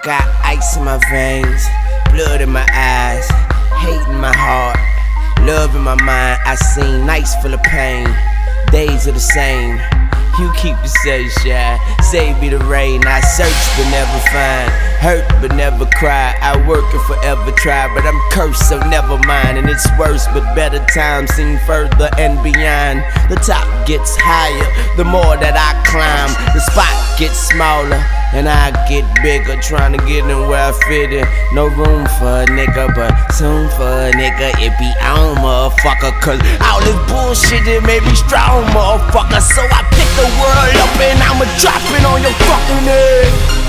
Got ice in my veins, blood in my eyes, hate in my heart, love in my mind. I seen nights full of pain, days are the same. You keep the sunshine, save me the rain. I search but never find, hurt but never cry. I work and forever try, but I'm cursed, so never mind. And it's worse, but better times seem further and beyond. The top gets higher, the more that I climb. The spot gets smaller, and I get bigger, trying to get in where I fit in. No room for a nigga, but soon for a nigga it be on, motherfucker. Cause all this bullshit that made me strong, motherfucker. So I pick the world up and I'ma drop it on your fucking head.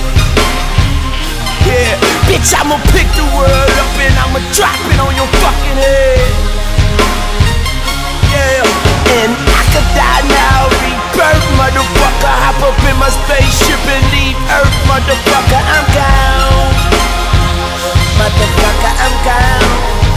Yeah, bitch, I'ma pick the world up and I'ma drop it on your fucking head. Yeah, and I could die now, rebirth, motherfucker. Hop up in my spaceship and leave Earth, motherfucker. I'm gone, motherfucker, I'm gone.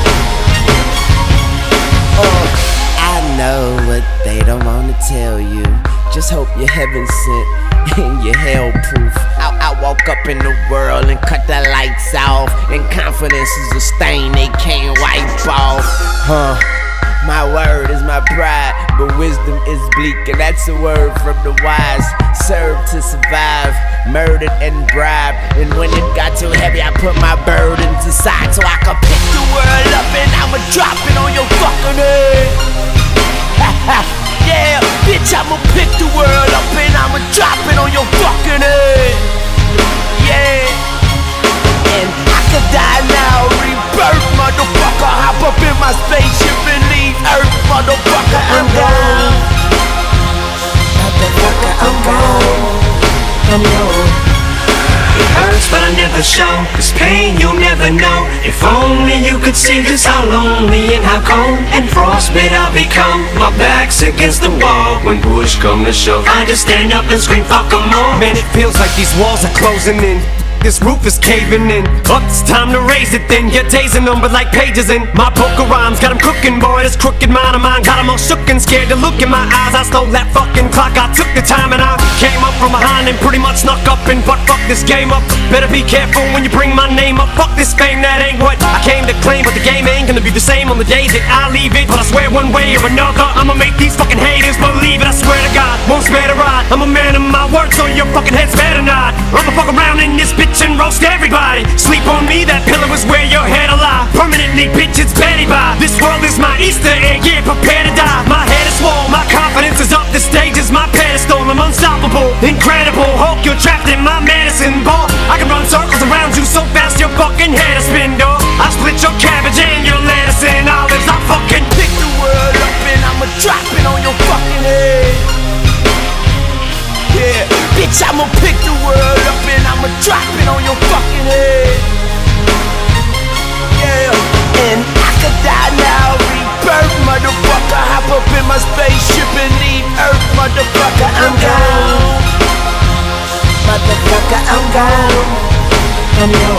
I know what they don't wanna tell you. Just hope you're heaven sent and you're hell proof. I walk up in the world and cut the lights off, and confidence is a stain they can't wipe off. My word is my pride, but wisdom is bleak, and that's a word from the wise. Serve to survive, murdered and bribed, and when it got too heavy I put my burdens aside so I could pick the world up and I'ma drop it on your fucking head. Yeah, bitch, I'ma pick the world up and I'ma drop it on your fucking head. Yeah, and I could die now, rebirth, motherfucker. Hop up in my spaceship and leave Earth, motherfucker. I'm gone, motherfucker, I'm gone. I'm gone. It hurts but I never show, this pain you'll never know. If only you could see just how lonely and how cold and frostbit I've become. My back's against the wall when push come to shove. I just stand up and scream fuck 'em all. Man, it feels like these walls are closing in, this roof is caving in. Up, it's time to raise it then. Your days are numbered like pages in my book of rhymes. Got 'em cooking, boy, this crooked mind of mine got 'em all shook and scared to look in my eyes. I stole that fucking clock, I took the time and I came up from behind and pretty much snuck up and butt fuck this game up. Better be careful when you bring my name up. Fuck this fame, that ain't what I came to claim. But the game ain't gonna be the same on the days that I leave it. But I swear one way or another I'ma make these fucking haters believe it. I swear to God, won't spare to ride. I'm a man of my word, so your fucking heads better not. I'ma fuck around in this bitch and roast everybody. Sleep on me, that pillow is where your head'll lie. Permanently, bitch, it's Betty Bye. This world is my Easter egg, yeah, prepare to die. My head is swole, my confidence is up. The stage is my pedestal, I'm unstoppable, incredible. Hulk, you're trapped in my medicine ball. I can run circles around you so fast your fucking head'll spin, dog. I'll split your cabbage and your lettuce and olives. I'll fucking pick the world up and I'ma drop it on your fucking head. Yeah, bitch, I'ma pick the world up and I'ma drop it on your fucking head. Yeah, and I could die now, rebirth, motherfucker. Hop up in my spaceship and leave Earth, motherfucker. I'm gone, motherfucker, I'm gone. I'm gone.